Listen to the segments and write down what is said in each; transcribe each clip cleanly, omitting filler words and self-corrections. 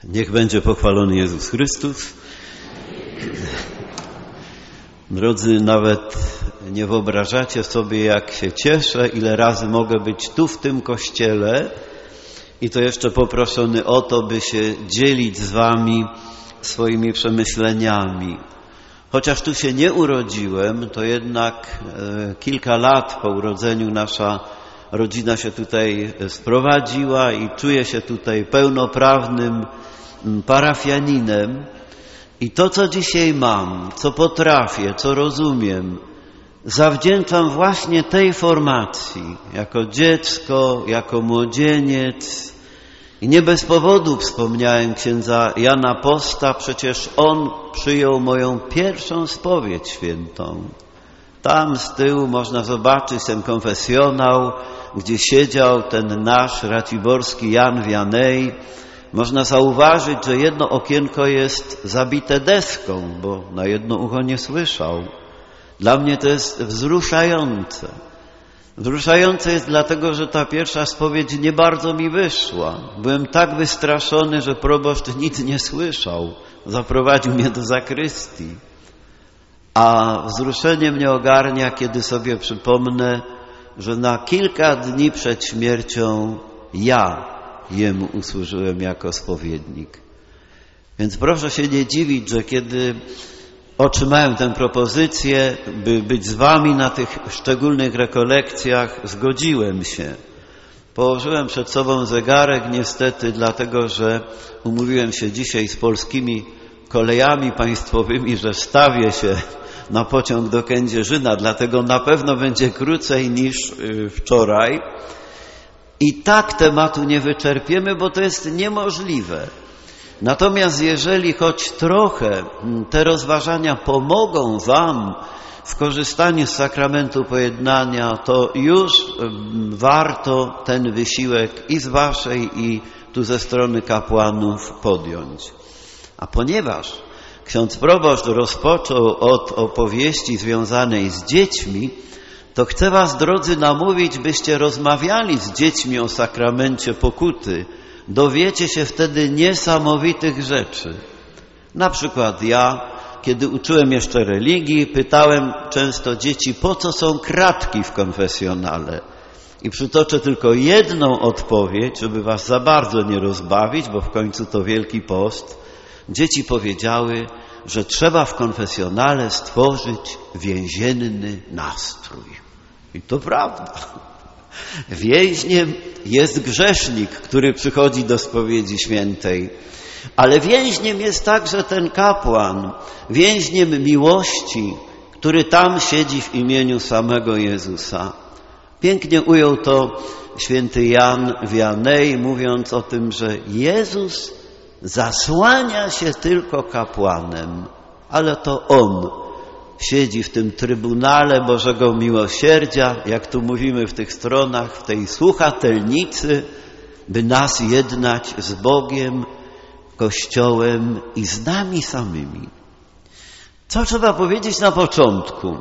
Niech będzie pochwalony Jezus Chrystus. Drodzy, nawet nie wyobrażacie sobie, jak się cieszę, ile razy mogę być tu w tym kościele i to jeszcze poproszony o to, by się dzielić z wami swoimi przemyśleniami. Chociaż tu się nie urodziłem, to jednak kilka lat po urodzeniu nasza rodzina się tutaj sprowadziła i czuję się tutaj pełnoprawnym parafianinem. I to, co dzisiaj mam, co potrafię, co rozumiem, zawdzięczam właśnie tej formacji. Jako dziecko, jako młodzieniec. I nie bez powodu wspomniałem księdza Jana Posta, przecież on przyjął moją pierwszą spowiedź świętą. Tam z tyłu można zobaczyć ten konfesjonał, gdzie siedział ten nasz raciborski Jan Wianej. Można zauważyć, że jedno okienko jest zabite deską, bo na jedno ucho nie słyszał. Dla mnie to jest wzruszające. Wzruszające jest dlatego, że ta pierwsza spowiedź nie bardzo mi wyszła. Byłem tak wystraszony, że proboszcz nic nie słyszał. Zaprowadził mnie do zakrystii. A wzruszenie mnie ogarnia, kiedy sobie przypomnę, że na kilka dni przed śmiercią ja Jemu usłużyłem jako spowiednik. Więc proszę się nie dziwić, że kiedy otrzymałem tę propozycję, by być z wami na tych szczególnych rekolekcjach, zgodziłem się. Położyłem przed sobą zegarek niestety, dlatego że umówiłem się dzisiaj z polskimi kolejami państwowymi, że stawię się na pociąg do Kędzierzyna, dlatego na pewno będzie krócej niż wczoraj. I tak tematu nie wyczerpiemy, bo to jest niemożliwe. Natomiast jeżeli choć trochę te rozważania pomogą wam w korzystaniu z sakramentu pojednania, to już warto ten wysiłek i z waszej, i tu ze strony kapłanów podjąć. A ponieważ ksiądz proboszcz rozpoczął od opowieści związanej z dziećmi, to chcę was, drodzy, namówić, byście rozmawiali z dziećmi o sakramencie pokuty. Dowiecie się wtedy niesamowitych rzeczy. Na przykład ja, kiedy uczyłem jeszcze religii, pytałem często dzieci, po co są kratki w konfesjonale. I przytoczę tylko jedną odpowiedź, żeby was za bardzo nie rozbawić, bo w końcu to Wielki Post. Dzieci powiedziały, że trzeba w konfesjonale stworzyć więzienny nastrój. I to prawda. Więźniem jest grzesznik, który przychodzi do spowiedzi świętej. Ale więźniem jest także ten kapłan, więźniem miłości, który tam siedzi w imieniu samego Jezusa. Pięknie ujął to święty Jan Wianej, mówiąc o tym, że Jezus zasłania się tylko kapłanem, ale to On siedzi w tym Trybunale Bożego Miłosierdzia, jak tu mówimy w tych stronach, w tej słuchatelnicy, by nas jednać z Bogiem, Kościołem i z nami samymi. Co trzeba powiedzieć na początku?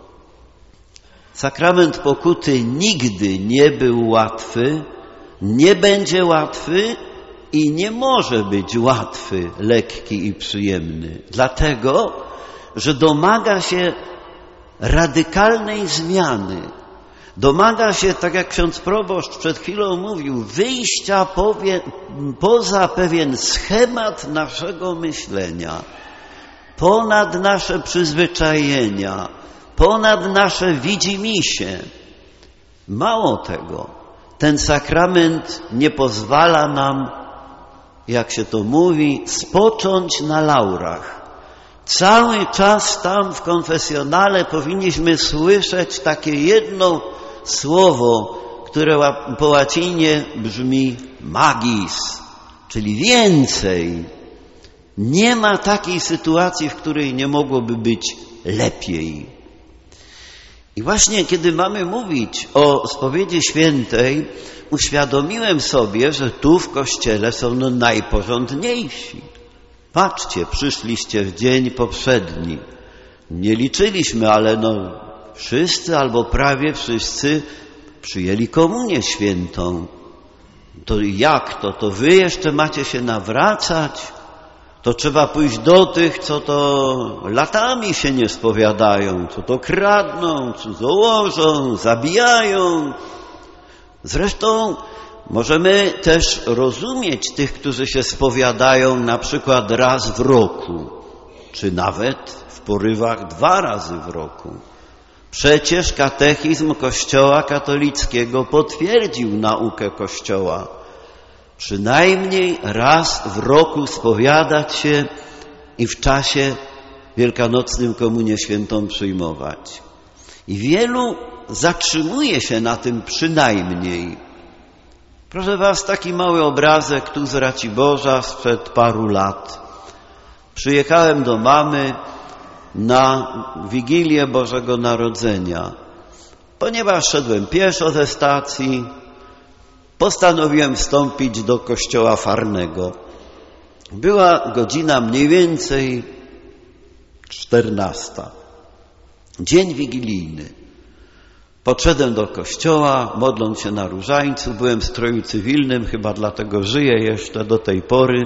Sakrament pokuty nigdy nie był łatwy, nie będzie łatwy i nie może być łatwy, lekki i przyjemny. Dlatego, że domaga się radykalnej zmiany. Domaga się, tak jak ksiądz proboszcz przed chwilą mówił, wyjścia poza pewien schemat naszego myślenia, ponad nasze przyzwyczajenia, ponad nasze widzimisię. Mało tego, ten sakrament nie pozwala nam, jak się to mówi, spocząć na laurach. Cały czas tam w konfesjonale powinniśmy słyszeć takie jedno słowo, które po łacinie brzmi magis, czyli więcej. Nie ma takiej sytuacji, w której nie mogłoby być lepiej. I właśnie kiedy mamy mówić o spowiedzi świętej, uświadomiłem sobie, że tu w kościele są najporządniejsi. Patrzcie, przyszliście w dzień poprzedni. Nie liczyliśmy, ale wszyscy albo prawie wszyscy przyjęli komunię świętą. To jak to? To wy jeszcze macie się nawracać? To trzeba pójść do tych, co to latami się nie spowiadają, co to kradną, cudzołożą, zabijają. Zresztą możemy też rozumieć tych, którzy się spowiadają na przykład raz w roku, czy nawet w porywach 2 razy w roku. Przecież katechizm Kościoła katolickiego potwierdził naukę Kościoła. Przynajmniej raz w roku spowiadać się i w czasie wielkanocnym komunię świętą przyjmować. I wielu zatrzymuje się na tym przynajmniej. Proszę was, taki mały obrazek tu z Raciborza sprzed paru lat. Przyjechałem do mamy na Wigilię Bożego Narodzenia. Ponieważ szedłem pieszo ze stacji, postanowiłem wstąpić do kościoła farnego. Była godzina mniej więcej 14. Dzień wigilijny. Podszedłem do kościoła, modląc się na różańcu. Byłem w stroju cywilnym, chyba dlatego żyję jeszcze do tej pory.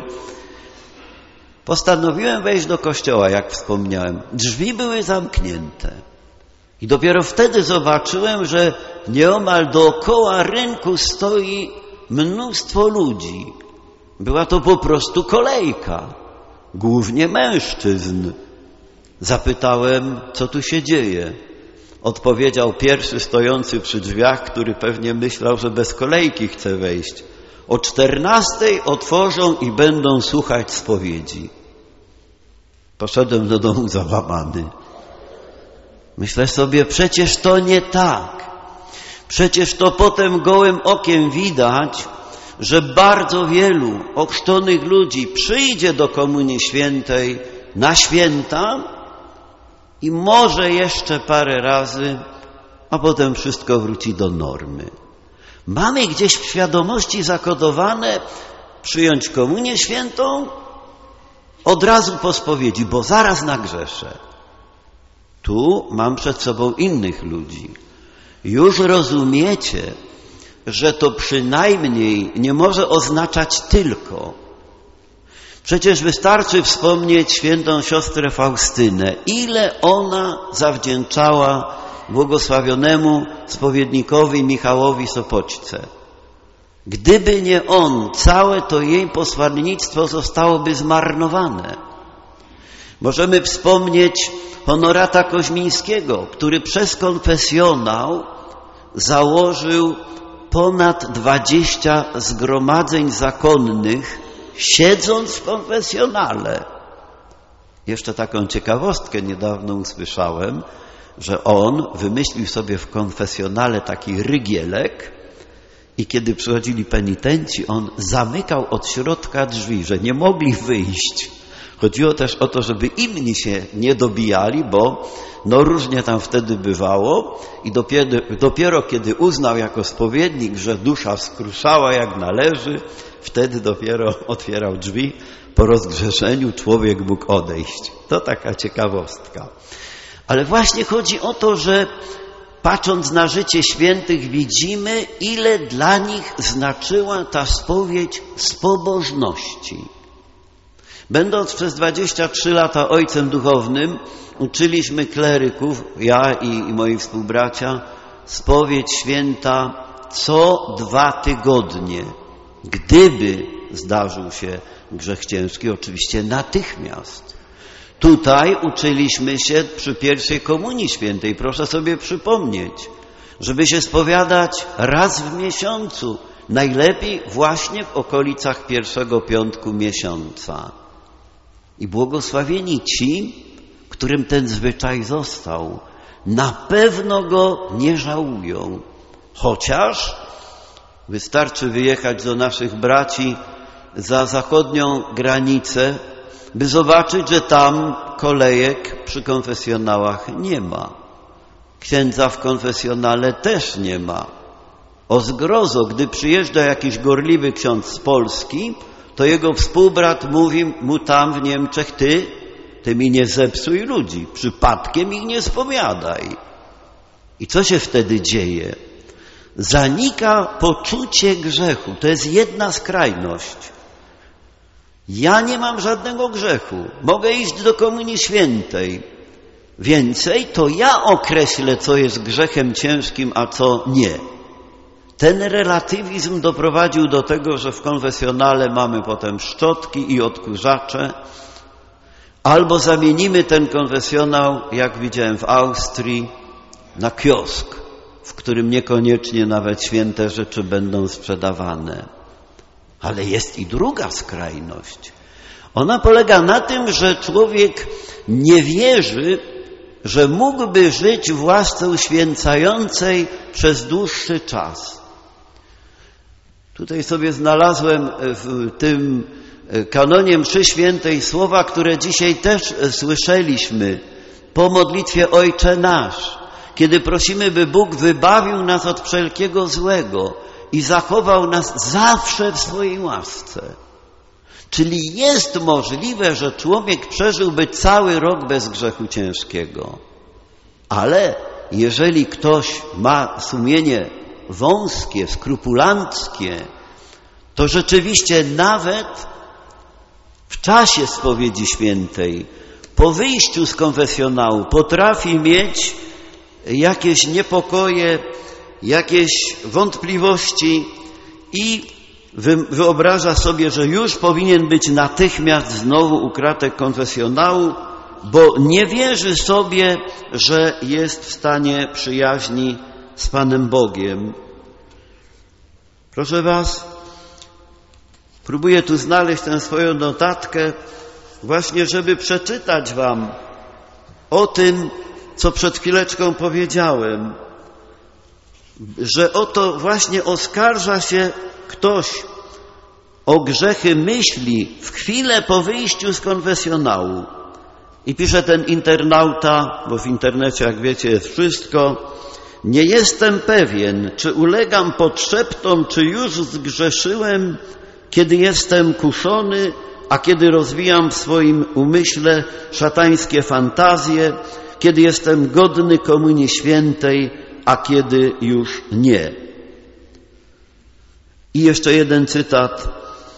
Postanowiłem wejść do kościoła, jak wspomniałem. Drzwi były zamknięte. I dopiero wtedy zobaczyłem, że nieomal dookoła rynku stoi mnóstwo ludzi. Była to po prostu kolejka, głównie mężczyzn. Zapytałem, co tu się dzieje. Odpowiedział pierwszy stojący przy drzwiach, który pewnie myślał, że bez kolejki chce wejść. O 14 otworzą i będą słuchać spowiedzi. Poszedłem do domu załamany. Myślę sobie, przecież to nie tak. Przecież to potem gołym okiem widać, że bardzo wielu ochrzczonych ludzi przyjdzie do Komunii Świętej na święta i może jeszcze parę razy, a potem wszystko wróci do normy. Mamy gdzieś w świadomości zakodowane przyjąć Komunię Świętą od razu po spowiedzi, bo zaraz nagrzeszę. Tu mam przed sobą innych ludzi. Już rozumiecie, że to przynajmniej nie może oznaczać tylko. Przecież wystarczy wspomnieć świętą siostrę Faustynę. Ile ona zawdzięczała błogosławionemu spowiednikowi Michałowi Sopoćce. Gdyby nie on, całe to jej posłannictwo zostałoby zmarnowane. Możemy wspomnieć Honorata Koźmińskiego, który przez konfesjonał założył ponad 20 zgromadzeń zakonnych, siedząc w konfesjonale. Jeszcze taką ciekawostkę niedawno usłyszałem, że on wymyślił sobie w konfesjonale taki rygielek i kiedy przychodzili penitenci, on zamykał od środka drzwi, że nie mogli wyjść. Chodziło też o to, żeby inni się nie dobijali, bo różnie tam wtedy bywało i dopiero kiedy uznał jako spowiednik, że dusza skruszała jak należy, wtedy dopiero otwierał drzwi. Po rozgrzeszeniu człowiek mógł odejść. To taka ciekawostka. Ale właśnie chodzi o to, że patrząc na życie świętych widzimy, ile dla nich znaczyła ta spowiedź z pobożności. Będąc przez 23 lata ojcem duchownym, uczyliśmy kleryków, ja i moi współbracia, spowiedź święta co 2 tygodnie. Gdyby zdarzył się grzech ciężki, oczywiście natychmiast. Tutaj uczyliśmy się przy pierwszej komunii świętej, proszę sobie przypomnieć, żeby się spowiadać raz w miesiącu, najlepiej właśnie w okolicach pierwszego piątku miesiąca. I błogosławieni ci, którym ten zwyczaj został, na pewno go nie żałują. Chociaż wystarczy wyjechać do naszych braci za zachodnią granicę, by zobaczyć, że tam kolejek przy konfesjonałach nie ma. Księdza w konfesjonale też nie ma. O zgrozo, gdy przyjeżdża jakiś gorliwy ksiądz z Polski, to jego współbrat mówi mu tam w Niemczech, ty mi nie zepsuj ludzi, przypadkiem ich nie spowiadaj. I co się wtedy dzieje? zanika poczucie grzechu. To jest jedna skrajność. Ja nie mam żadnego grzechu. Mogę iść do Komunii Świętej. Więcej to ja określę, co jest grzechem ciężkim, a co nie. Ten relatywizm doprowadził do tego, że w konfesjonale mamy potem szczotki i odkurzacze, albo zamienimy ten konfesjonał, jak widziałem w Austrii, na kiosk, w którym niekoniecznie nawet święte rzeczy będą sprzedawane. Ale jest i druga skrajność. Ona polega na tym, że człowiek nie wierzy, że mógłby żyć w łasce uświęcającej przez dłuższy czas. Tutaj sobie znalazłem w tym kanonie mszy świętej słowa, które dzisiaj też słyszeliśmy po modlitwie Ojcze Nasz, kiedy prosimy, by Bóg wybawił nas od wszelkiego złego i zachował nas zawsze w swojej łasce. Czyli jest możliwe, że człowiek przeżyłby cały rok bez grzechu ciężkiego. Ale jeżeli ktoś ma sumienie wąskie, skrupulanckie, to rzeczywiście nawet w czasie spowiedzi świętej, po wyjściu z konfesjonału potrafi mieć jakieś niepokoje, jakieś wątpliwości i wyobraża sobie, że już powinien być natychmiast znowu ukratek konfesjonału, bo nie wierzy sobie, że jest w stanie przyjaźni z Panem Bogiem. Proszę was, próbuję tu znaleźć tę swoją notatkę właśnie, żeby przeczytać wam o tym, co przed chwileczką powiedziałem, że oto właśnie oskarża się ktoś o grzechy myśli w chwilę po wyjściu z konfesjonału. I pisze ten internauta, bo w internecie, jak wiecie, jest wszystko: nie jestem pewien, czy ulegam podszeptom, czy już zgrzeszyłem, kiedy jestem kuszony, a kiedy rozwijam w swoim umyśle szatańskie fantazje, kiedy jestem godny Komunii Świętej, a kiedy już nie. I jeszcze jeden cytat.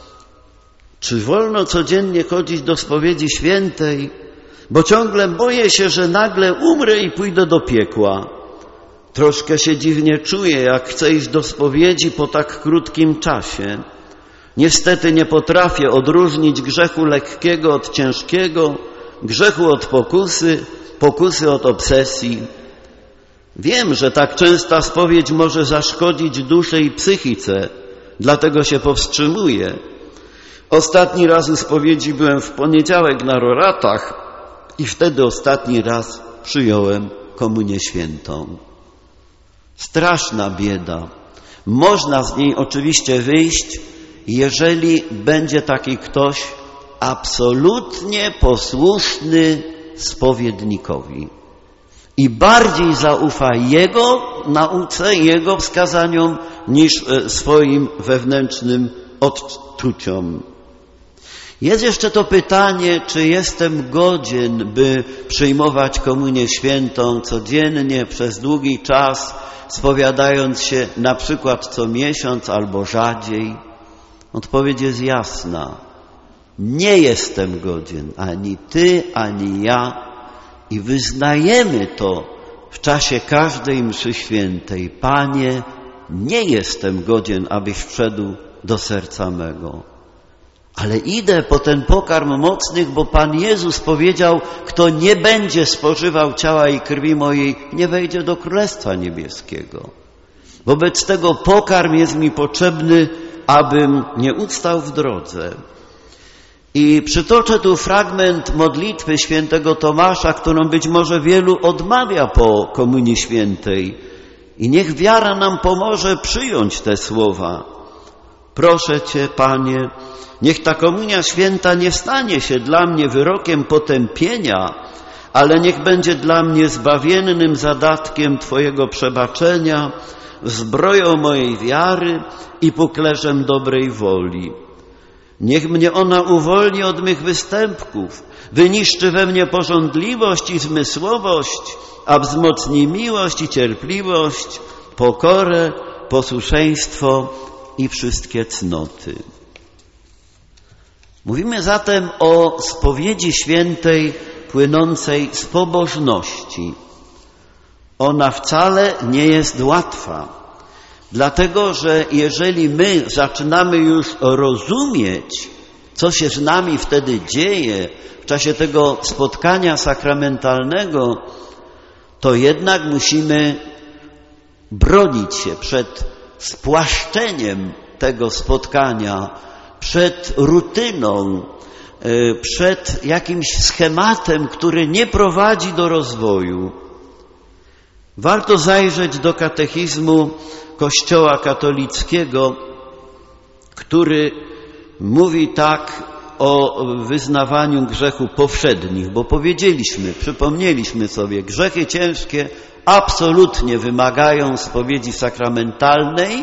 Czy wolno codziennie chodzić do spowiedzi świętej, bo ciągle boję się, że nagle umrę i pójdę do piekła. Troszkę się dziwnie czuję, jak chcę iść do spowiedzi po tak krótkim czasie. Niestety nie potrafię odróżnić grzechu lekkiego od ciężkiego, grzechu od pokusy, pokusy od obsesji. Wiem, że tak częsta spowiedź może zaszkodzić duszy i psychice, dlatego się powstrzymuję. Ostatni raz u spowiedzi byłem w poniedziałek na Roratach i wtedy ostatni raz przyjąłem Komunię Świętą. Straszna bieda. Można z niej oczywiście wyjść, jeżeli będzie taki ktoś absolutnie posłuszny spowiednikowi i bardziej zaufa jego nauce, jego wskazaniom niż swoim wewnętrznym odczuciom. Jest jeszcze to pytanie, czy jestem godzien, by przyjmować Komunię Świętą codziennie przez długi czas, spowiadając się na przykład co miesiąc albo rzadziej. Odpowiedź jest jasna. Nie jestem godzien, ani ty, ani ja, i wyznajemy to w czasie każdej mszy świętej. Panie, nie jestem godzien, abyś wszedł do serca mego. Ale idę po ten pokarm mocnych, bo Pan Jezus powiedział, kto nie będzie spożywał ciała i krwi mojej, nie wejdzie do Królestwa Niebieskiego. Wobec tego pokarm jest mi potrzebny, abym nie ustał w drodze. I przytoczę tu fragment modlitwy świętego Tomasza, którą być może wielu odmawia po Komunii Świętej. I niech wiara nam pomoże przyjąć te słowa. Proszę Cię, Panie, niech ta Komunia Święta nie stanie się dla mnie wyrokiem potępienia, ale niech będzie dla mnie zbawiennym zadatkiem Twojego przebaczenia, zbroją mojej wiary i puklerzem dobrej woli. Niech mnie ona uwolni od mych występków, wyniszczy we mnie pożądliwość i zmysłowość, a wzmocni miłość i cierpliwość, pokorę posłuszeństwo i wszystkie cnoty. Mówimy zatem o spowiedzi świętej płynącej z pobożności. Ona wcale nie jest łatwa, dlatego że jeżeli my zaczynamy już rozumieć, co się z nami wtedy dzieje w czasie tego spotkania sakramentalnego, to jednak musimy bronić się przed spłaszczeniem tego spotkania, przed rutyną, przed jakimś schematem, który nie prowadzi do rozwoju. Warto zajrzeć do katechizmu Kościoła katolickiego, który mówi tak o wyznawaniu grzechów powszednich, bo przypomnieliśmy sobie, grzechy ciężkie absolutnie wymagają spowiedzi sakramentalnej,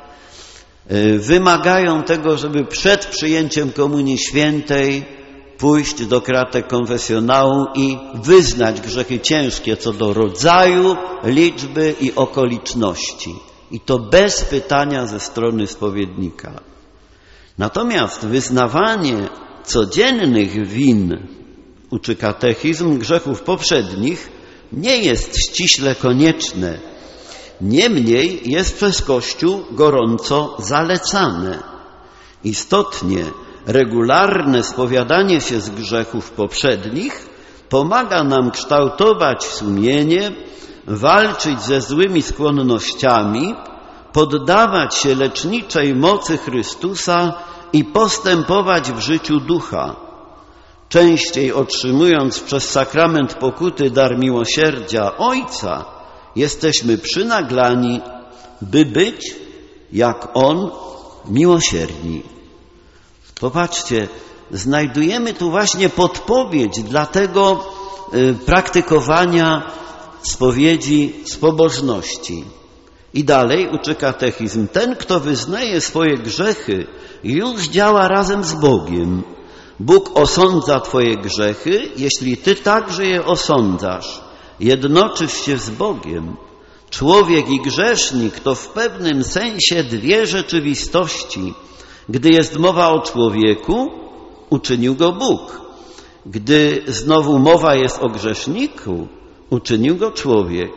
wymagają tego, żeby przed przyjęciem Komunii Świętej pójść do kratek konfesjonału i wyznać grzechy ciężkie co do rodzaju, liczby i okoliczności. I to bez pytania ze strony spowiednika. Natomiast wyznawanie codziennych win, uczy katechizm, grzechów poprzednich, nie jest ściśle konieczne. Niemniej jest przez Kościół gorąco zalecane. Istotnie regularne spowiadanie się z grzechów poprzednich pomaga nam kształtować sumienie, walczyć ze złymi skłonnościami, poddawać się leczniczej mocy Chrystusa i postępować w życiu ducha. Częściej otrzymując przez sakrament pokuty dar miłosierdzia Ojca, jesteśmy przynaglani, by być, jak On, miłosierni. Popatrzcie, znajdujemy tu właśnie podpowiedź dla tego praktykowania spowiedzi z pobożności. I dalej uczy katechizm, ten, kto wyznaje swoje grzechy, już działa razem z Bogiem. Bóg osądza twoje grzechy, jeśli ty także je osądzasz. Jednoczysz się z Bogiem. Człowiek i grzesznik to w pewnym sensie dwie rzeczywistości. Gdy jest mowa o człowieku, uczynił go Bóg. Gdy znowu mowa jest o grzeszniku, uczynił go człowiek.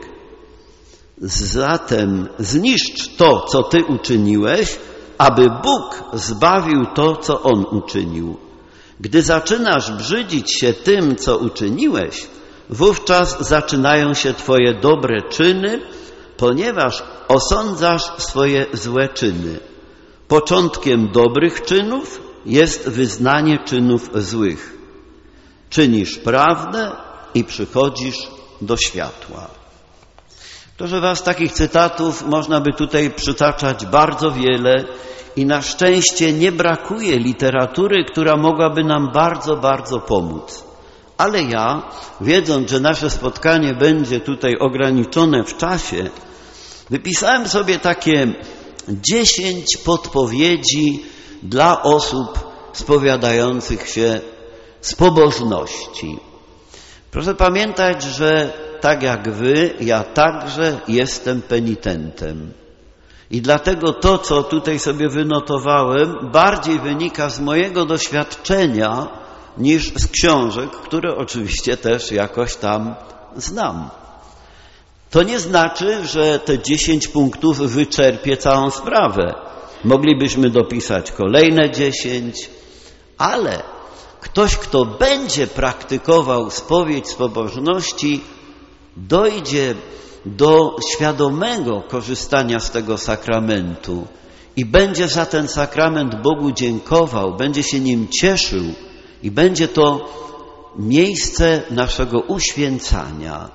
Zatem zniszcz to, co ty uczyniłeś, aby Bóg zbawił to, co On uczynił. Gdy zaczynasz brzydzić się tym, co uczyniłeś, wówczas zaczynają się twoje dobre czyny, ponieważ osądzasz swoje złe czyny. Początkiem dobrych czynów jest wyznanie czynów złych. Czynisz prawdę i przychodzisz do światła. Proszę was, takich cytatów można by tutaj przytaczać bardzo wiele i na szczęście nie brakuje literatury, która mogłaby nam bardzo, bardzo pomóc. Ale ja, wiedząc, że nasze spotkanie będzie tutaj ograniczone w czasie, wypisałem sobie takie 10 podpowiedzi dla osób spowiadających się z pobożności. Proszę pamiętać, że tak jak wy, ja także jestem penitentem. I dlatego to, co tutaj sobie wynotowałem, bardziej wynika z mojego doświadczenia niż z książek, które oczywiście też jakoś tam znam. To nie znaczy, że te 10 punktów wyczerpie całą sprawę. Moglibyśmy dopisać kolejne 10, ale ktoś, kto będzie praktykował spowiedź z pobożności, dojdzie do świadomego korzystania z tego sakramentu i będzie za ten sakrament Bogu dziękował, będzie się nim cieszył i będzie to miejsce naszego uświęcania.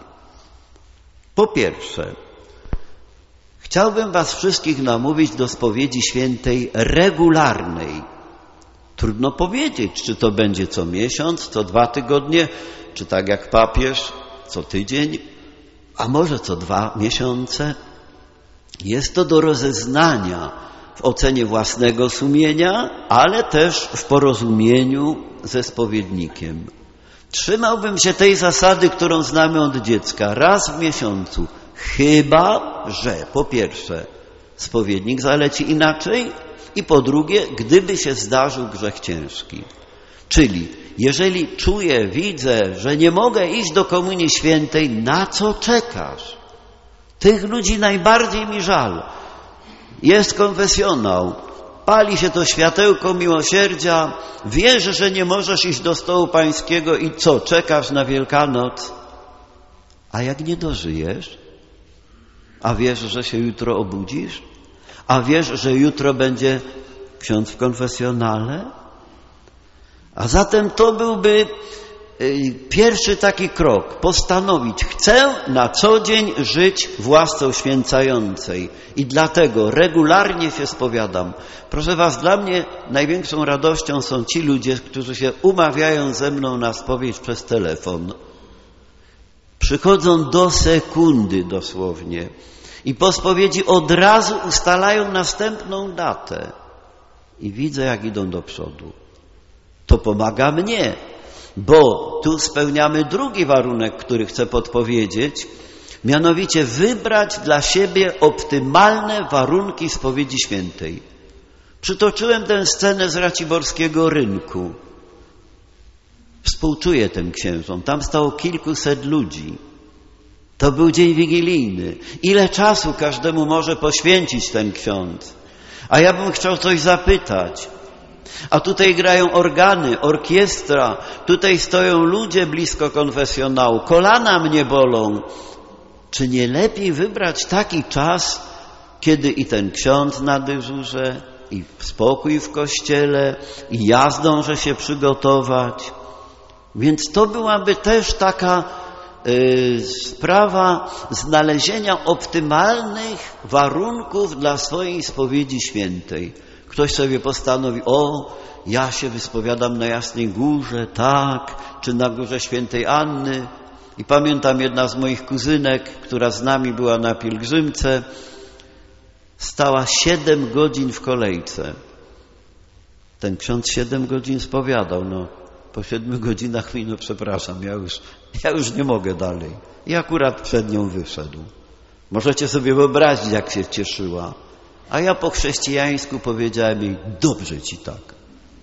Po pierwsze, chciałbym was wszystkich namówić do spowiedzi świętej regularnej. Trudno powiedzieć, czy to będzie co miesiąc, co 2 tygodnie, czy tak jak papież, co tydzień, a może co 2 miesiące. Jest to do rozeznania w ocenie własnego sumienia, ale też w porozumieniu ze spowiednikiem. Trzymałbym się tej zasady, którą znamy od dziecka. Raz w miesiącu. Chyba, że po pierwsze spowiednik zaleci inaczej. I po drugie, gdyby się zdarzył grzech ciężki. Czyli jeżeli czuję, widzę, że nie mogę iść do Komunii Świętej, na co czekasz? Tych ludzi najbardziej mi żal. Jest konfesjonał, pali się to światełko miłosierdzia, wiesz, że nie możesz iść do stołu pańskiego i co, czekasz na Wielkanoc? A jak nie dożyjesz? A wiesz, że się jutro obudzisz? A wiesz, że jutro będzie ksiądz w konfesjonale? A zatem to byłby pierwszy taki krok. Postanowić, chcę na co dzień żyć w łasce uświęcającej i dlatego regularnie się spowiadam. Proszę was, dla mnie największą radością są ci ludzie, którzy się umawiają ze mną na spowiedź przez telefon. Przychodzą do sekundy dosłownie i po spowiedzi od razu ustalają następną datę. I widzę, jak idą do przodu. To pomaga mnie, bo tu spełniamy drugi warunek, który chcę podpowiedzieć, mianowicie wybrać dla siebie optymalne warunki spowiedzi świętej. Przytoczyłem tę scenę z Raciborskiego Rynku. Współczuję tym księżom. Tam stało kilkuset ludzi. To był dzień wigilijny. Ile czasu każdemu może poświęcić ten ksiądz? A ja bym chciał coś zapytać. A tutaj grają organy, orkiestra, tutaj stoją ludzie blisko konfesjonału, kolana mnie bolą. Czy nie lepiej wybrać taki czas, kiedy i ten ksiądz na dyżurze, i spokój w kościele, i ja zdążę się przygotować? Więc to byłaby też taka sprawa znalezienia optymalnych warunków dla swojej spowiedzi świętej. Ktoś sobie postanowi, ja się wyspowiadam na Jasnej Górze, tak, czy na Górze Świętej Anny. I pamiętam, jedna z moich kuzynek, która z nami była na pielgrzymce, stała 7 godzin w kolejce. Ten ksiądz 7 godzin spowiadał, po 7 godzinach mi, przepraszam, ja już nie mogę dalej. I akurat przed nią wyszedł. Możecie sobie wyobrazić, jak się cieszyła. A ja po chrześcijańsku powiedziałem jej, dobrze ci tak.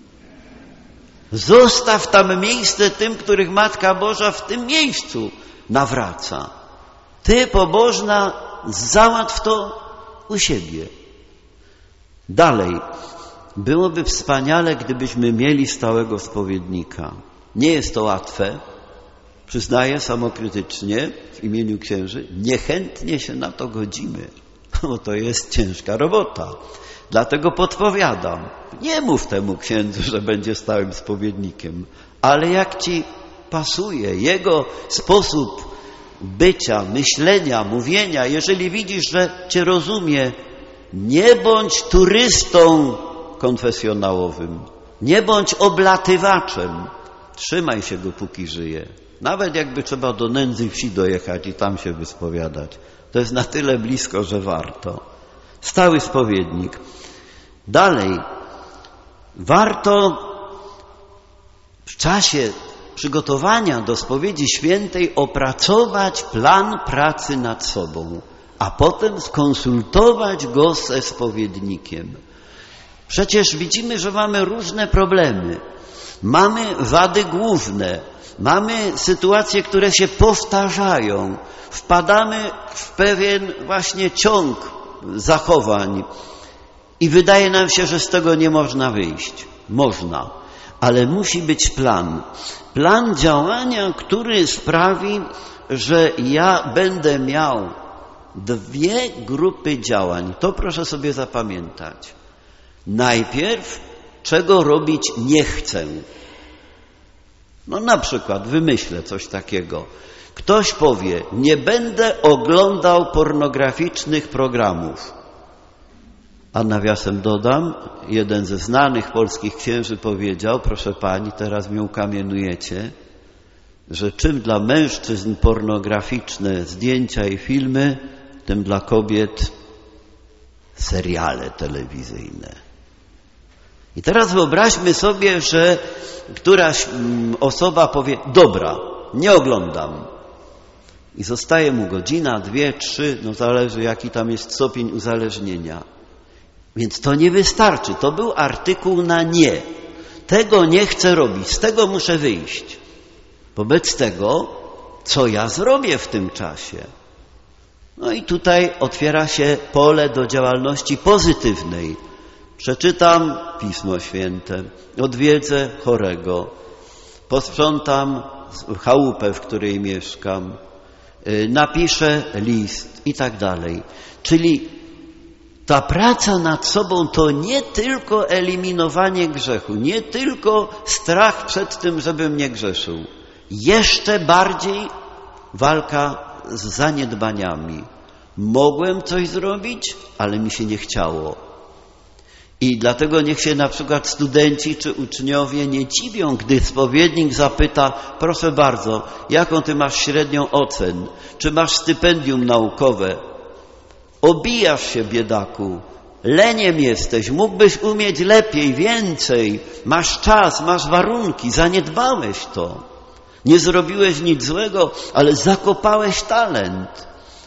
Zostaw tam miejsce tym, których Matka Boża w tym miejscu nawraca. Ty, pobożna, załatw to u siebie. Dalej. Byłoby wspaniale, gdybyśmy mieli stałego spowiednika. Nie jest to łatwe. Przyznaję samokrytycznie w imieniu księży, niechętnie się na to godzimy. Bo to jest ciężka robota. Dlatego podpowiadam, nie mów temu księdzu, że będzie stałym spowiednikiem, ale jak ci pasuje jego sposób bycia, myślenia, mówienia, jeżeli widzisz, że cię rozumie, nie bądź turystą konfesjonałowym, nie bądź oblatywaczem, trzymaj się go, póki żyje. Nawet jakby trzeba do nędzy wsi dojechać i tam się wyspowiadać. To jest na tyle blisko, że warto. Stały spowiednik. Dalej, warto w czasie przygotowania do spowiedzi świętej opracować plan pracy nad sobą, a potem skonsultować go ze spowiednikiem. Przecież widzimy, że mamy różne problemy. Mamy wady główne. Mamy sytuacje, które się powtarzają. Wpadamy w pewien właśnie ciąg zachowań i wydaje nam się, że z tego nie można wyjść. Można, ale musi być plan. Plan działania, który sprawi, że ja będę miał 2 grupy działań. To proszę sobie zapamiętać. Najpierw, czego robić nie chcę. Na przykład wymyślę coś takiego. Ktoś powie, nie będę oglądał pornograficznych programów. A nawiasem dodam, jeden ze znanych polskich księży powiedział, proszę pani, teraz mnie ukamienujecie, że czym dla mężczyzn pornograficzne zdjęcia i filmy, tym dla kobiet seriale telewizyjne. I teraz wyobraźmy sobie, że któraś osoba powie, dobra, nie oglądam. I zostaje mu godzina, 2, 3, no zależy jaki tam jest stopień uzależnienia. Więc to nie wystarczy. To był artykuł na nie. Tego nie chcę robić, z tego muszę wyjść. Wobec tego, co ja zrobię w tym czasie? No i tutaj otwiera się pole do działalności pozytywnej. Przeczytam Pismo Święte, odwiedzę chorego, posprzątam chałupę, w której mieszkam, napiszę list i tak dalej. Czyli ta praca nad sobą to nie tylko eliminowanie grzechu, nie tylko strach przed tym, żebym nie grzeszył. Jeszcze bardziej walka z zaniedbaniami. Mogłem coś zrobić, ale mi się nie chciało. I dlatego niech się na przykład studenci czy uczniowie nie dziwią, gdy spowiednik zapyta, proszę bardzo, jaką ty masz średnią ocen? Czy masz stypendium naukowe? Obijasz się, biedaku, leniem jesteś, mógłbyś umieć lepiej, więcej, masz czas, masz warunki, zaniedbałeś to. Nie zrobiłeś nic złego, ale zakopałeś talent.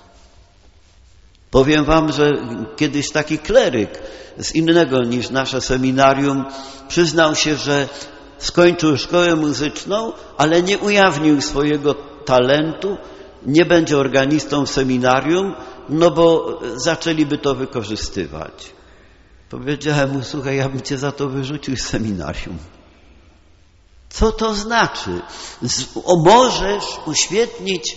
Powiem wam, że kiedyś taki kleryk z innego niż nasze seminarium przyznał się, że skończył szkołę muzyczną, ale nie ujawnił swojego talentu, nie będzie organistą w seminarium, no bo zaczęliby to wykorzystywać. Powiedziałem mu, słuchaj, ja bym cię za to wyrzucił z seminarium. Co to znaczy? Możesz uświetnić,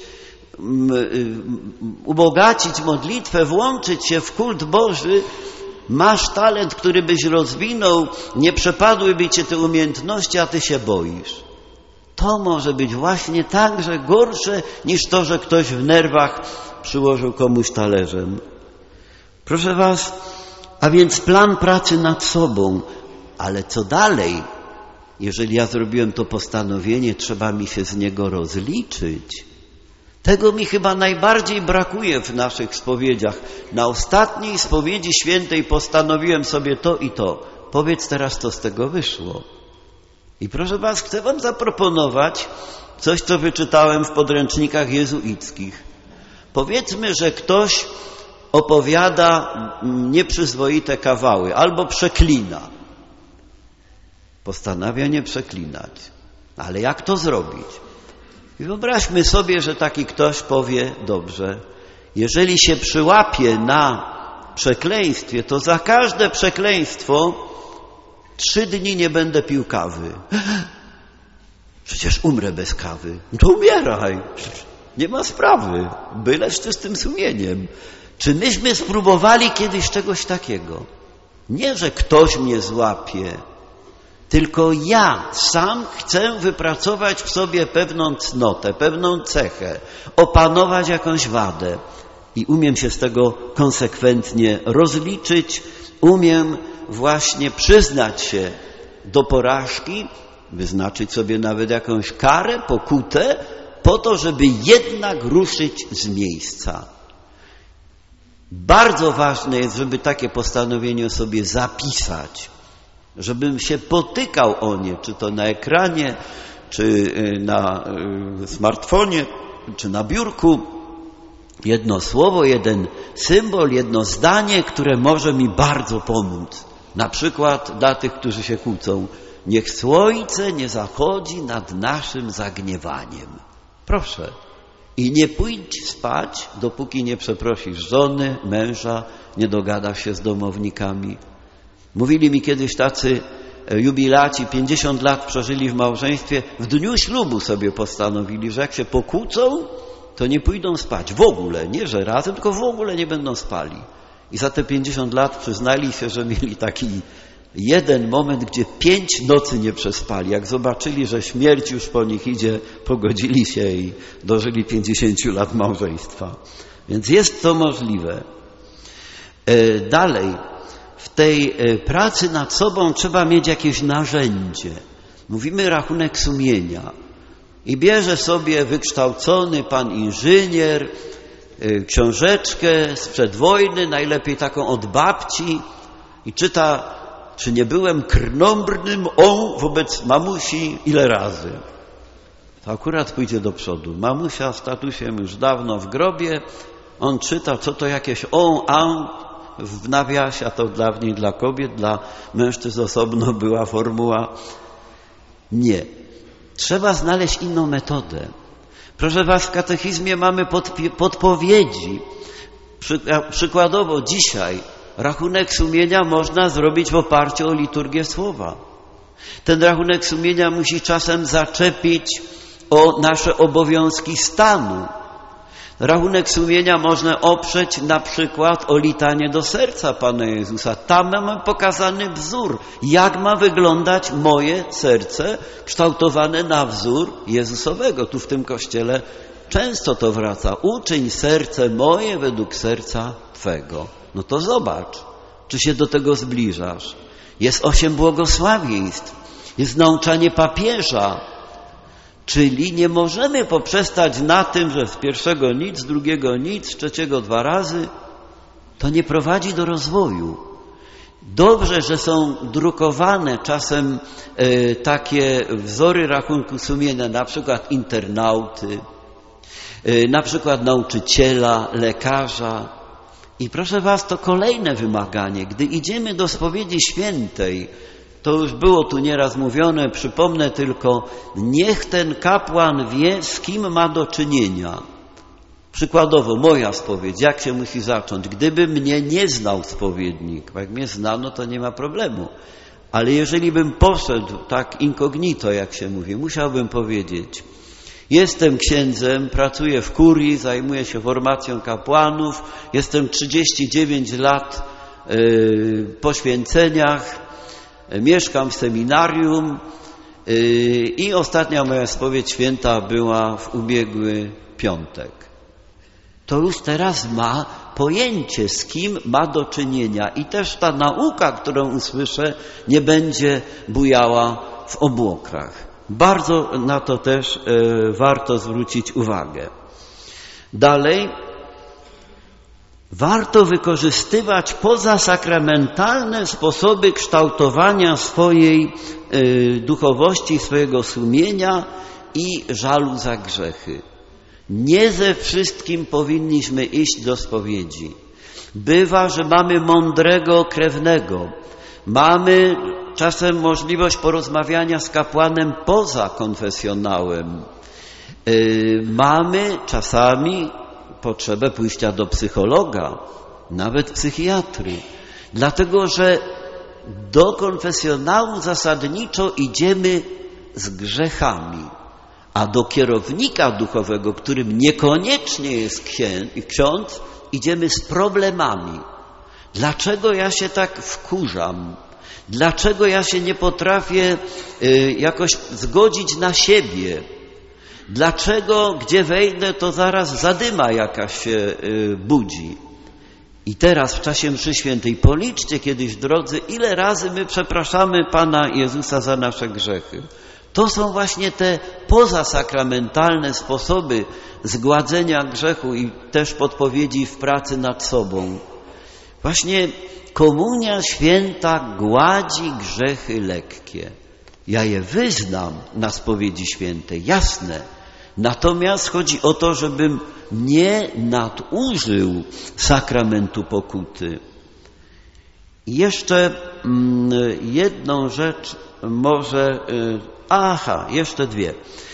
ubogacić modlitwę, włączyć się w kult Boży, masz talent, który byś rozwinął, nie przepadłyby cię te umiejętności, a ty się boisz. To może być właśnie także gorsze niż to, że ktoś w nerwach przyłożył komuś talerzem. Proszę was, a więc plan pracy nad sobą, ale co dalej? Jeżeli ja zrobiłem to postanowienie, trzeba mi się z niego rozliczyć. Tego mi chyba najbardziej brakuje w naszych spowiedziach. Na ostatniej spowiedzi świętej postanowiłem sobie to i to. Powiedz teraz, co z tego wyszło. I proszę was, chcę wam zaproponować coś, co wyczytałem w podręcznikach jezuickich. Powiedzmy, że ktoś opowiada nieprzyzwoite kawały albo przeklina. Postanawia nie przeklinać. Ale jak to zrobić? I wyobraźmy sobie, że taki ktoś powie, dobrze, jeżeli się przyłapie na przekleństwie, to za każde przekleństwo 3 dni nie będę pił kawy. Przecież umrę bez kawy. To umieraj. Nie ma sprawy. Byle z czystym sumieniem. Czy myśmy spróbowali kiedyś czegoś takiego? Nie, że ktoś mnie złapie, tylko ja sam chcę wypracować w sobie pewną cnotę, pewną cechę, opanować jakąś wadę i umiem się z tego konsekwentnie rozliczyć, umiem właśnie przyznać się do porażki, wyznaczyć sobie nawet jakąś karę, pokutę, po to, żeby jednak ruszyć z miejsca. Bardzo ważne jest, żeby takie postanowienie sobie zapisać, żebym się potykał o nie, czy to na ekranie, czy na smartfonie, czy na biurku. Jedno słowo, jeden symbol, jedno zdanie, które może mi bardzo pomóc. Na przykład dla tych, którzy się kłócą. Niech słońce nie zachodzi nad naszym zagniewaniem. Proszę. I nie pójdź spać, dopóki nie przeprosisz żony, męża, nie dogadasz się z domownikami. Mówili mi kiedyś tacy jubilaci, 50 lat przeżyli w małżeństwie, w dniu ślubu sobie postanowili, że jak się pokłócą, to nie pójdą spać. W ogóle, nie że razem, tylko w ogóle nie będą spali. I za te 50 lat przyznali się, że mieli taki jeden moment, gdzie 5 nocy nie przespali. Jak zobaczyli, że śmierć już po nich idzie, pogodzili się i dożyli 50 lat małżeństwa. Więc jest to możliwe. Dalej, w tej pracy nad sobą trzeba mieć jakieś narzędzie. Mówimy rachunek sumienia. I bierze sobie wykształcony pan inżynier książeczkę sprzed wojny, najlepiej taką od babci i czyta, czy nie byłem krnąbrnym wobec mamusi ile razy. to akurat pójdzie do przodu. Mamusia z tatusiem już dawno w grobie, on czyta, co to jakieś w nawiasie, a to dawniej dla kobiet, dla mężczyzn osobno była formuła. Nie. Trzeba znaleźć inną metodę. Proszę was, w katechizmie mamy podpowiedzi. Przykładowo dzisiaj rachunek sumienia można zrobić w oparciu o liturgię słowa. Ten rachunek sumienia musi czasem zaczepić o nasze obowiązki stanu. Rachunek sumienia można oprzeć na przykład o litanie do serca Pana Jezusa. Tam mamy pokazany wzór, jak ma wyglądać moje serce kształtowane na wzór Jezusowego. Tu w tym kościele często to wraca. Uczyń serce moje według serca Twego. No to zobacz, czy się do tego zbliżasz. Jest 8 błogosławieństw, jest nauczanie papieża. Czyli nie możemy poprzestać na tym, że z pierwszego nic, z drugiego nic, z trzeciego 2 razy. To nie prowadzi do rozwoju. Dobrze, że są drukowane czasem takie wzory rachunku sumienia, na przykład internauty, na przykład nauczyciela, lekarza. I proszę was, to kolejne wymaganie. Gdy idziemy do spowiedzi świętej, to już było tu nieraz mówione, przypomnę tylko, niech ten kapłan wie, z kim ma do czynienia. Przykładowo, moja spowiedź, jak się musi zacząć? Gdyby mnie nie znał spowiednik, jak mnie znano, to nie ma problemu. Ale jeżeli bym poszedł tak incognito, jak się mówi, musiałbym powiedzieć, jestem księdzem, pracuję w kurii, zajmuję się formacją kapłanów, jestem 39 lat po święceniach, mieszkam w seminarium i ostatnia moja spowiedź święta była w ubiegły piątek. To już teraz ma pojęcie, z kim ma do czynienia i też ta nauka, którą usłyszę, nie będzie bujała w obłokach. Bardzo na to też warto zwrócić uwagę. Dalej, warto wykorzystywać pozasakramentalne sposoby kształtowania swojej duchowości, swojego sumienia i żalu za grzechy. Nie ze wszystkim powinniśmy iść do spowiedzi. Bywa, że mamy mądrego krewnego, mamy czasem możliwość porozmawiania z kapłanem poza konfesjonałem, mamy czasami potrzebę pójścia do psychologa, nawet psychiatry, dlatego że do konfesjonału zasadniczo idziemy z grzechami, a do kierownika duchowego, którym niekoniecznie jest ksiądz, idziemy z problemami. Dlaczego ja się tak wkurzam? Dlaczego ja się nie potrafię jakoś zgodzić na siebie? Dlaczego, gdzie wejdę, to zaraz zadyma jakaś się budzi? I teraz w czasie mszy świętej policzcie kiedyś, drodzy, ile razy my przepraszamy Pana Jezusa za nasze grzechy. To są właśnie te pozasakramentalne sposoby zgładzenia grzechu i też podpowiedzi w pracy nad sobą. Właśnie komunia święta gładzi grzechy lekkie. Ja je wyznam na spowiedzi świętej, jasne. Natomiast chodzi o to, żebym nie nadużył sakramentu pokuty. I jeszcze jedną rzecz może... jeszcze 2.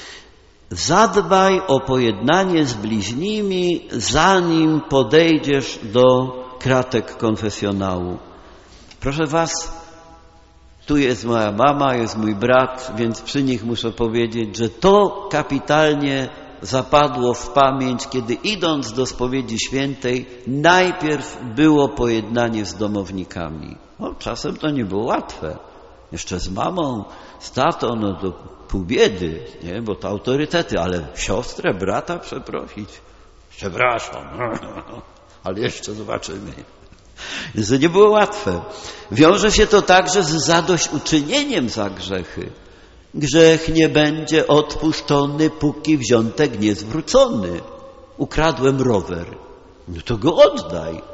Zadbaj o pojednanie z bliźnimi, zanim podejdziesz do kratek konfesjonału. Proszę was, tu jest moja mama, jest mój brat, więc przy nich muszę powiedzieć, że to kapitalnie zapadło w pamięć, kiedy idąc do spowiedzi świętej, najpierw było pojednanie z domownikami. Czasem to nie było łatwe. Jeszcze z mamą, z tatą, no to pół biedy, nie? Bo to autorytety, ale siostrę, brata przeprosić. Przepraszam, ale jeszcze zobaczymy. Więc to nie było łatwe. Wiąże się to także z zadośćuczynieniem za grzechy. Grzech nie będzie odpuszczony, póki wziątek nie zwrócony. Ukradłem rower. No to go oddaj.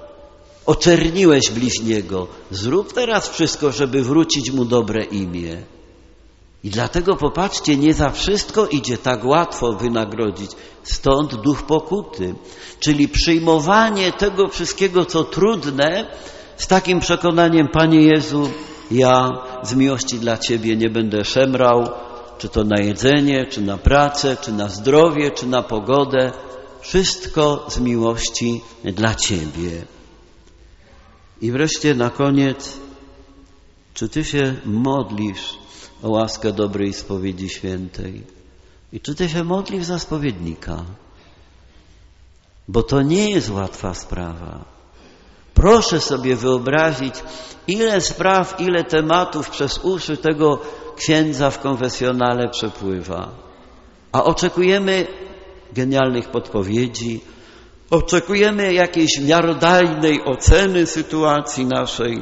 Oczerniłeś bliźniego. Zrób teraz wszystko, żeby wrócić mu dobre imię. I dlatego popatrzcie, nie za wszystko idzie tak łatwo wynagrodzić. Stąd duch pokuty, czyli przyjmowanie tego wszystkiego, co trudne, z takim przekonaniem: Panie Jezu, ja z miłości dla Ciebie nie będę szemrał, czy to na jedzenie, czy na pracę, czy na zdrowie, czy na pogodę. Wszystko z miłości dla Ciebie. I wreszcie na koniec, czy Ty się modlisz o łaskę dobrej spowiedzi świętej? I czy Ty się modlisz za spowiednika? Bo to nie jest łatwa sprawa. Proszę sobie wyobrazić, ile spraw, ile tematów przez uszy tego księdza w konfesjonale przepływa. A oczekujemy genialnych podpowiedzi, oczekujemy jakiejś miarodajnej oceny sytuacji naszej.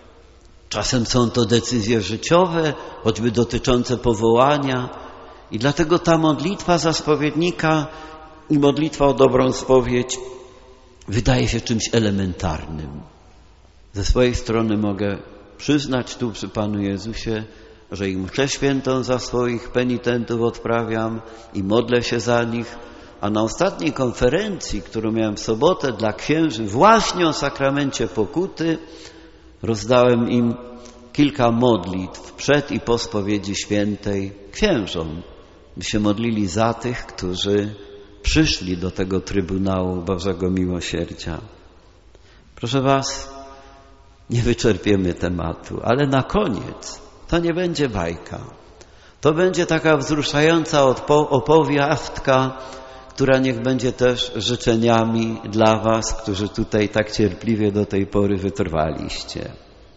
Czasem są to decyzje życiowe, choćby dotyczące powołania. I dlatego ta modlitwa za spowiednika i modlitwa o dobrą spowiedź wydaje się czymś elementarnym. Ze swojej strony mogę przyznać tu przy Panu Jezusie, że i mszę świętą za swoich penitentów odprawiam i modlę się za nich, a na ostatniej konferencji, którą miałem w sobotę dla księży właśnie o sakramencie pokuty, rozdałem im kilka modlitw przed i po spowiedzi świętej księżom, by się modlili za tych, którzy przyszli do tego Trybunału Bożego Miłosierdzia. Proszę Was, nie wyczerpiemy tematu, ale na koniec to nie będzie bajka. To będzie taka wzruszająca opowiastka, która niech będzie też życzeniami dla Was, którzy tutaj tak cierpliwie do tej pory wytrwaliście.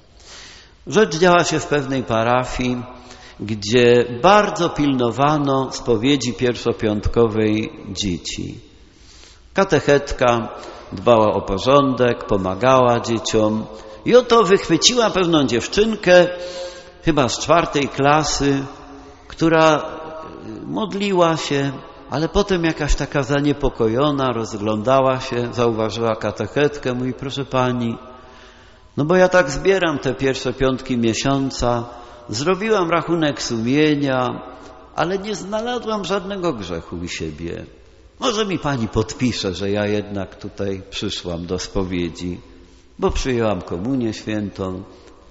Rzecz działa się w pewnej parafii, gdzie bardzo pilnowano spowiedzi pierwszopiątkowej dzieci. Katechetka dbała o porządek, pomagała dzieciom i oto wychwyciła pewną dziewczynkę, chyba z 4. klasy, która modliła się, ale potem jakaś taka zaniepokojona, rozglądała się, zauważyła katechetkę, mówi: proszę pani, no bo ja tak zbieram te pierwsze piątki miesiąca, zrobiłam rachunek sumienia, ale nie znalazłam żadnego grzechu u siebie. Może mi pani podpisze, że ja jednak tutaj przyszłam do spowiedzi, bo przyjęłam komunię świętą.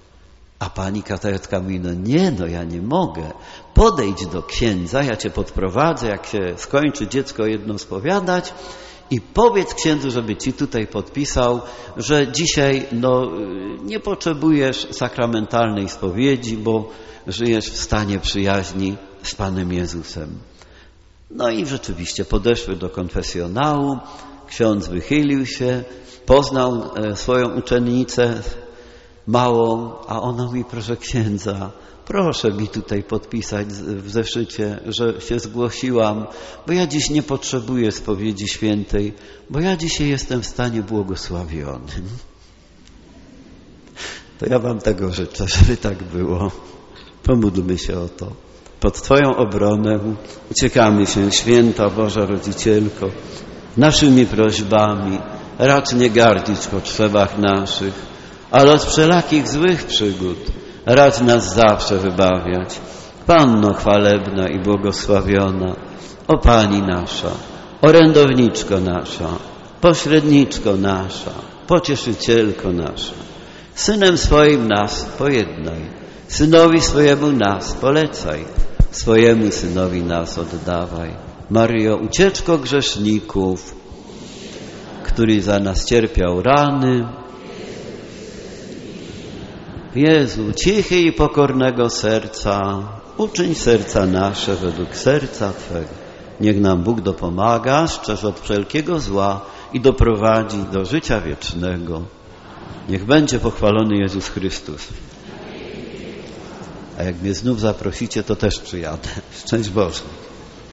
A pani katechetka mówi: no ja nie mogę. Podejdź do księdza, ja cię podprowadzę, jak się skończy dziecko jedno spowiadać, i powiedz księdzu, żeby ci tutaj podpisał, że dzisiaj nie potrzebujesz sakramentalnej spowiedzi, bo żyjesz w stanie przyjaźni z Panem Jezusem. No i rzeczywiście podeszły do konfesjonału, ksiądz wychylił się, poznał swoją uczennicę małą, a ona mówi: proszę księdza, proszę mi tutaj podpisać w zeszycie, że się zgłosiłam, bo ja dziś nie potrzebuję spowiedzi świętej, bo ja dzisiaj jestem w stanie błogosławionym. To ja wam tego życzę, żeby tak było. Pomódlmy się o to. Pod Twoją obronę uciekamy się, Święta Boża Rodzicielko, naszymi prośbami. Racz nie gardzić w potrzebach naszych, ale od wszelakich złych przygód racz nas zawsze wybawiać. Panno chwalebna i błogosławiona, o Pani nasza, orędowniczko nasza, pośredniczko nasza, pocieszycielko nasza, Synem swoim nas pojednaj, Synowi swojemu nas polecaj, swojemu Synowi nas oddawaj. Maryjo, ucieczko grzeszników, który za nas cierpiał rany, Jezu, cichy i pokornego serca, uczyń serca nasze według serca Twego. Niech nam Bóg dopomaga, strzeż od wszelkiego zła i doprowadzi do życia wiecznego. Niech będzie pochwalony Jezus Chrystus. A jak mnie znów zaprosicie, to też przyjadę. Szczęść Boże.